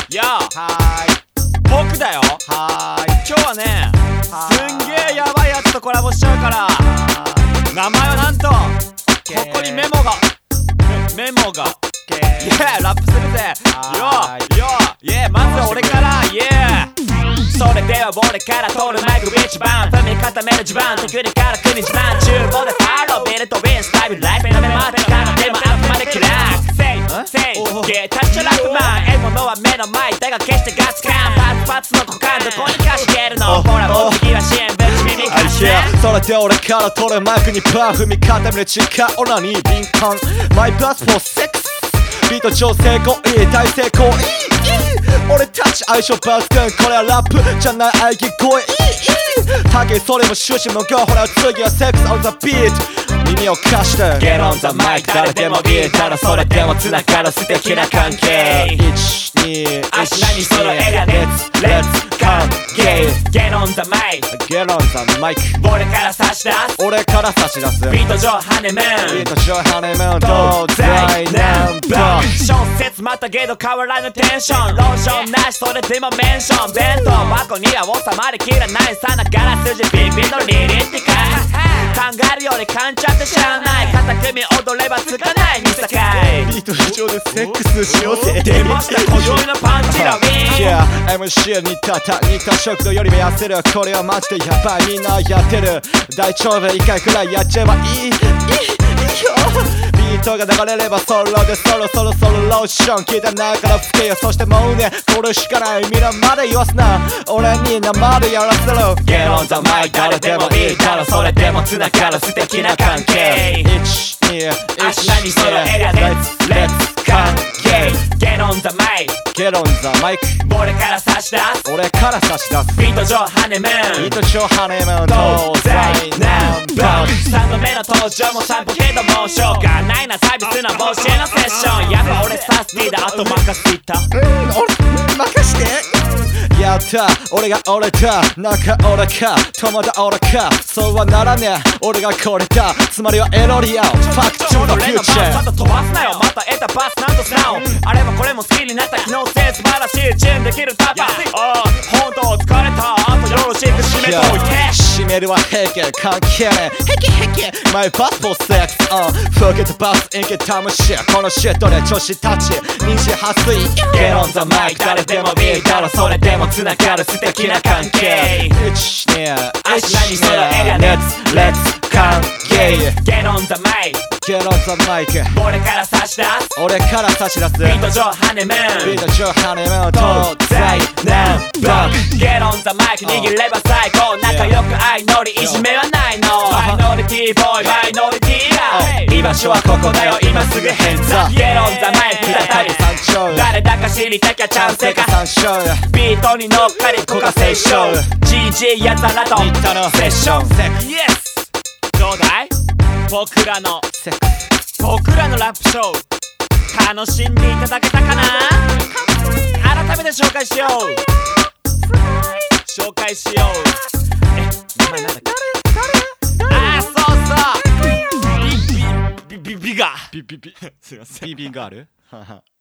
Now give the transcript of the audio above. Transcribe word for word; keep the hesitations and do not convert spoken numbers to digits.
やはーい僕だよ。 はーい今日はねすんげえヤバいやつとコラボしちゃうから名前はなんとここにメモがメモがイエーラップするぜはーよよイエーまず俺からイエーそれでは俺から取るマイク一番踏み固める地盤テクニカル組一番厨房でファロービルとウィンスタイルライフの目までからでもあくまでキラーセイセイゲータッチラップマン獲物は目の前だが決してガッツカンパツパツの股間どこにかしげるのほらもう次は支援ぶち耳貸してそれで俺から取るマイクにパン踏み固める力オラに敏感マイパスフォーセックスビート超成功いい大成功いいいい俺たち相性抜群これはラップじゃない喘ぎ声いいいい竹それも終始もゴーほら次はセックス on the beat 耳を貸して Get on the mic 誰でもいいだろそれでも繋がる素敵な関係いちにいち足何そのエラレッツレッツ関係 Get on the mic Get on the mic 俺から差し出す俺から差し出すビート上ハネムーンビート上ハネムーン東西南北小説またげど変わらぬテンションローションなしそれでもメンション弁当箱には収まりきらないさながら筋ビビのリリってか考えるよりかんちゃってしゃあない片組踊ればつかない見境ビート上でセックスしようぜ出ました今宵のパンチラウィン Yeah エムシー 似たた似た速度よりも痩せるこれはマジでヤバいみんなやってる大丈夫一回くらいやっちゃえばいいいいいいよビートが流れればソロでそろそろソロローション聞いたながら吹けよそしてもうねこれしかない皆まで言わすな俺に生でやらせろ Get on the mic 誰でもいいだろそれでも繋がる素敵な関係いちにいち何そのエリアで Let's Let's 関係 Get on the mic Get on the mic 俺から差し出す俺から差し出すビート上ハネムーンビート上ハネムーン東西南北さんどめの登場も散歩けどもしょうがないなサービスな帽子へのセッションやっぱ俺サスティだあと任せていったうん俺任してやった俺が俺だ中俺か友達俺かそうはならねえ俺がこれだつまりはエロリアル Fuck to the 俺の future バス飛ばすなよまた得たパスなんと素直あれもこれも好きになった機能性素晴らしいチューンできるタッパーああ本当疲れたあとよろしく締めといて締めるは平家関係ねえヘキヘキマイパスフォーセックス uh フケとバスインケタムシこのシットで女子たち妊娠発水 Get on the mic 誰でもいいだろそれでも繋がる素敵な関係いちにい足何そのエリア Let's Let's 関係 Get on the mic Get on the mic 俺から差し出す俺から差し出すビート上ハネムーンビート上ハネムーン東西南北 Get on the mic 握れば最高仲良く相乗りいじめはないのマイノリティボーイマイノリティが居場所はここだよ今すぐ変座 Get on the mic 再び誰だか知りたきゃチャンスかビートに乗っかりこかセッション ジージー やつらとセッション Yes どうだい僕らの僕らのラップショー楽しんでいただけたかな改めて紹介しよう紹介しようえ名前なんだっけああそうそうビビビビビガビビビすいませんビビンガール